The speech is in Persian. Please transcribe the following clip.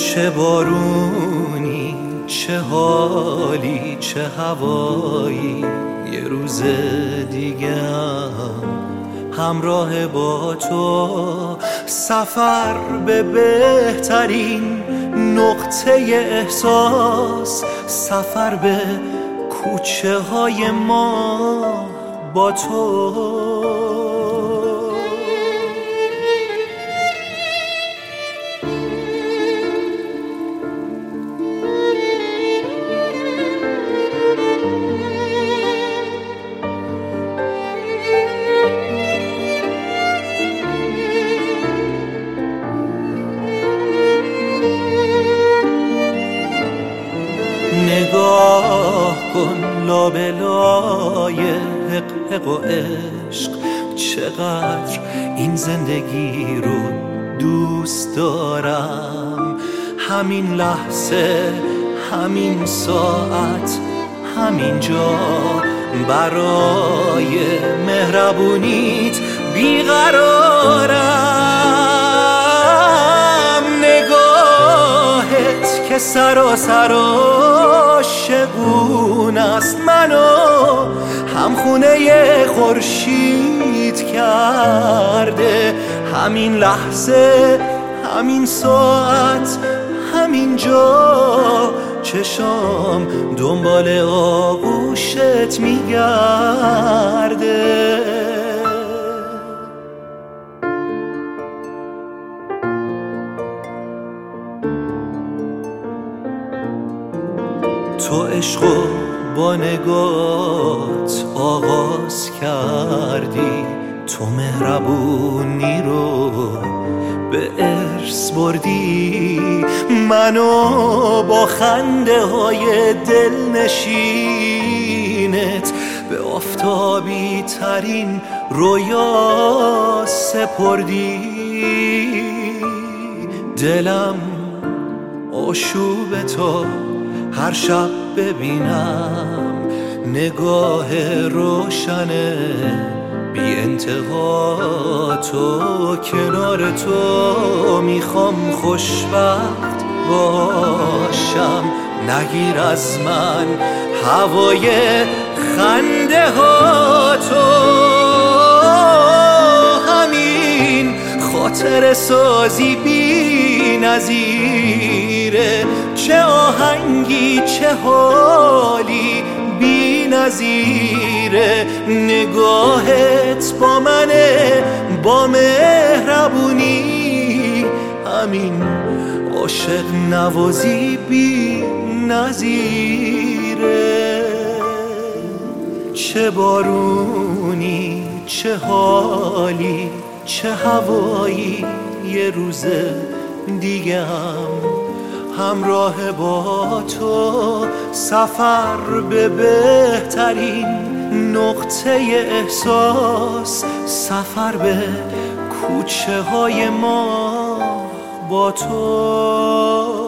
چه بارونی، چه حالی، چه هوایی، یه روز دیگه همراه با تو سفر به بهترین نقطه احساس، سفر به کوچه های ما با تو. نگاه کن لابلای حق و عشق، چقدر این زندگی رو دوست دارم. همین لحظه، همین ساعت، همین جا برای مهربونیت بیقرارم. نگاهت که سراسر عاشقون است، منو همخونه خورشید کرده. همین لحظه، همین ساعت، همین جا چشام دنبال آغوشت میگرده. تو عشقو با نگات آغاز کردی، تو مهربونی رو به ارث بردی، منو با خنده های دلنشینت به آفتابی ترین رویا سپردی. دلم آشوب تو هر شب ببینم، نگاه روشن بی انتها تو، کنار تو میخوام خوشبخت باشم. نگیر از من هوای خنده ها تو، همین خاطر سازی بی نظیره. چه آهنگی، چه حالی بی نظیره. نگاهت با منه، با مهربونی، همین عاشق نوازی بی نظیره. چه بارونی، چه حالی، چه هوایی، یه روز دیگه همراه با تو سفر به بهترین نقطه احساس، سفر به کوچه های ما با تو.